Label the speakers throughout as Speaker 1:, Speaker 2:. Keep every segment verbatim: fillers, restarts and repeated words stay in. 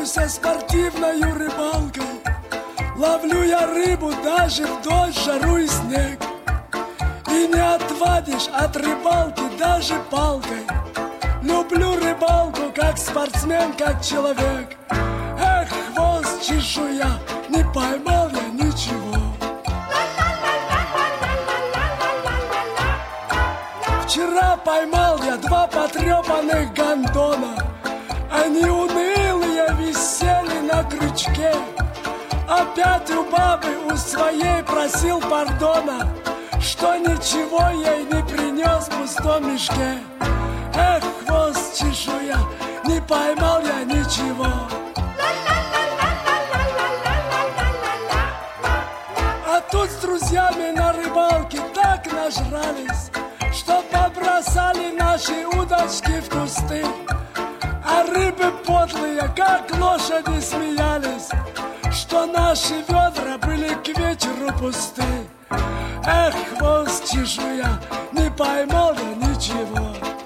Speaker 1: занимаюсь спортивной рыбалкой. Ловлю я рыбу даже в дождь, жару и снег. И не отвадишь от рыбалки даже палкой. Люблю рыбалку как спортсмен, как человек. Эх, хвост чешуя, не поймал я ничего. Вчера поймал я два потрепанных гондона. Они унылые висели на крючке. Опять у бабы у своей просил пардона, что ничего ей не принес в пустом мешке. Эх, хвост чешуя, не поймал я ничего. А тут с друзьями на рыбалке так нажрались, что побросали наши удочки в кусты. А рыбы подлые, как лошади, смеялись, что наши ведра были к вечеру пусты. Эх, хвост чешуя, не поймал я ничего.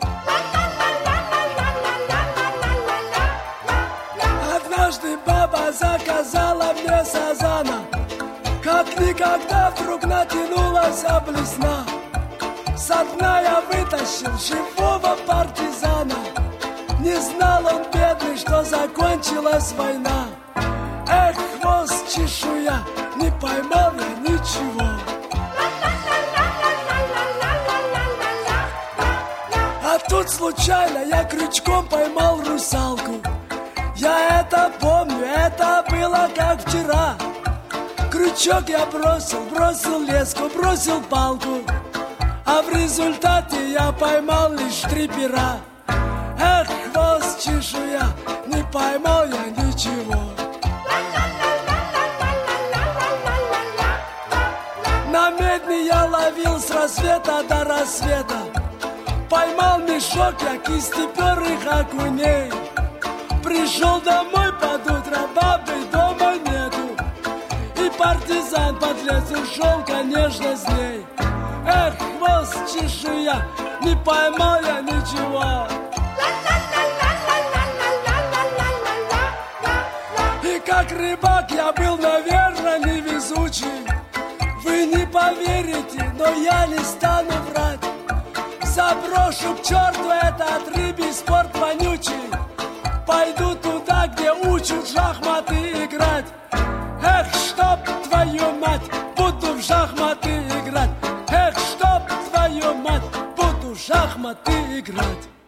Speaker 1: Однажды баба заказала мне сазана, как никогда вдруг натянулась блесна. Со дна я вытащил живого партизана. Не знал он, бедный, что закончилась война. Эх, хвост чешуя, не поймал я ничего. А тут случайно я крючком поймал русалку. Я это помню, это было как вчера. Крючок я бросил, бросил леску, бросил палку, а в результате я поймал лишь три пера. Эх, хвост чешуя, не поймал я ничего. На медне я ловил с рассвета до рассвета. Поймал мешок я кистеперых окуней. Пришел домой под утро, бабы дома нету. И партизан подлец ушел, конечно, с ней. Эх, хвост чешуя, не поймал я ничего. И как рыбак я был, наверное, невезучий. Вы не поверите, но я не стану врать. Заброшу к черту этот рыбий спорт вонючий. Пойду туда, где учат в шахматы играть. Эх, чтоб твою мать, буду в шахматы играть. Эх, чтоб твою мать, буду в шахматы играть.